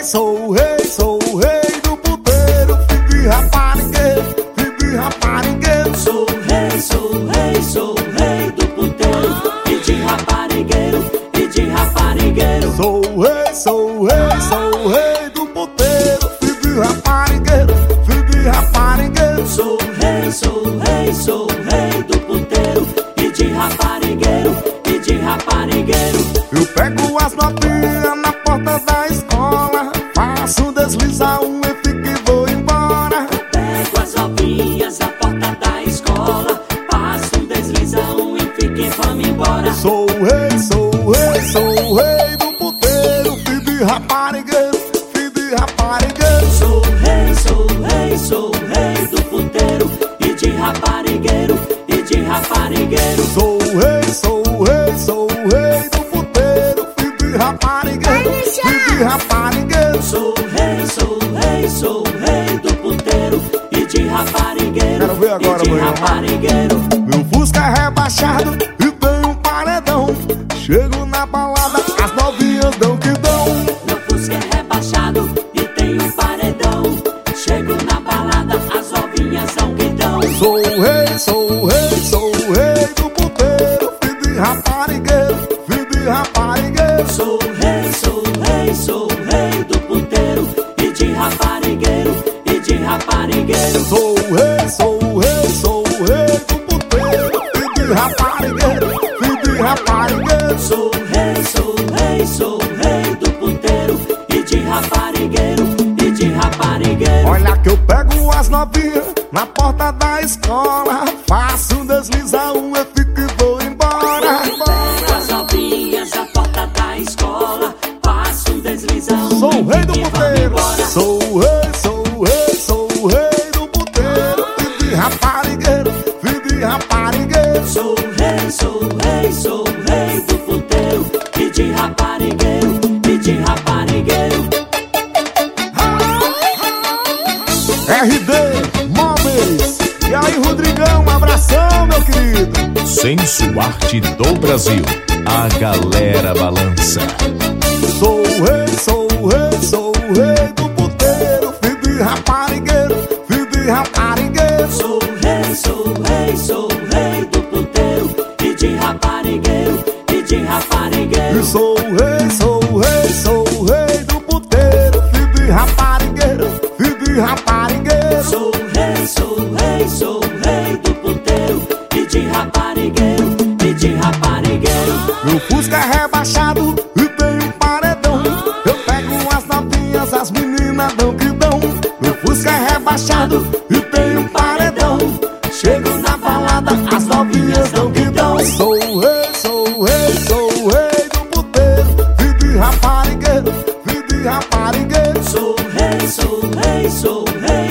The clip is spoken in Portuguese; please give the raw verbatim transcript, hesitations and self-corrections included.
sou o rei, sou o rei do puteiro. Filho de raparigueiro, filho de raparigueiro. Sou o rei, sou o rei, sou o rei do puteiro. E de raparigueiro, e de raparigueiro. Sou o rei, sou o rei, sou o rei do puteiro. Filho de raparigueiro, filho de raparigueiro. Sou o rei, sou o rei, sou o rei do puteiro. E de raparigueiro, e de raparigueiro. Eu pego as novinhas na porta da escola, faço deslizar um e fico e vou embora. Pego as novinhas na porta da escola, passo um desliza um e fico e vamos embora. Sou o rei, sou o rei, sou o rei do puteiro. Filho de raparigueiro, filho de raparigueiro. Sou o rei, sou o rei, sou o rei do puteiro. E de raparigueiro, e de raparigueiro. Sou o rei, sou o rei, sou o rei do puteiro. Filho de raparigueiro, filho de raparigueiro. Sou o rei, sou o rei, sou o rei do puteiro. E de raparigueiro, Quero ver agora, e de manhã. raparigueiro. Meu Fusca é rebaixado e tem um paredão. Chego na balada, as novinhas dão que dão. Meu Fusca é rebaixado e tem um paredão. Chego na balada, as novinhas são que dão. Sou o rei, sou o rei, sou o rei do puteiro. Filho de raparigueiro, filho de raparigueiro. Sou o rei, sou o rei, sou o rei do puteiro. E de raparigueiro, e de raparigueiro. Sou o rei, sou o rei, sou o rei do puteiro. Filho de raparigueiro, filho de raparigueiro. Sou o rei, sou o rei, sou o rei do puteiro. E de raparigueiro, e de raparigueiro. Olha que eu pego as novinhas na porta da escola, faço um deslizar um e fico e vou embora. Pego as novinhas na porta da escola, passo um deslizão. Sou o rei do e vamos puteiro. embora. Sou o rei, sou o rei, sou o rei do puteiro. Filho de raparigueiro, filho de raparigueiro. Sou o rei, sou o rei, sou o rei do puteiro. E de raparigueiro, e de raparigueiro. R D Móveis. E aí, Rodrigão, um abração, meu querido. Senso Arte do Brasil. A galera balança. Sou o rei, sou o rei, sou o rei do puteiro. Filho de raparigueiro, filho de raparigueiro. Sou o rei, sou o rei, sou o rei do puteiro. E de raparigueiro, e de raparigueiro. E sou o rei, sou o rei, sou o rei do puteiro. Filho de raparigueiro, filho de raparigueiro. Sou o rei, sou o rei, sou o rei do puteiro. E de raparigueiro, e de raparigueiro. Meu Fusca é rebaixado e tem um paredão. Eu pego as novinhas, as meninas dão que dão. Meu Fusca é rebaixado e tem um paredão. Chego na balada, as novinhas dão que dão. Sou o rei, sou o rei, sou o rei do puteiro. Filho de raparigueiro, filho de raparigueiro. Sou o rei, sou o rei, sou o rei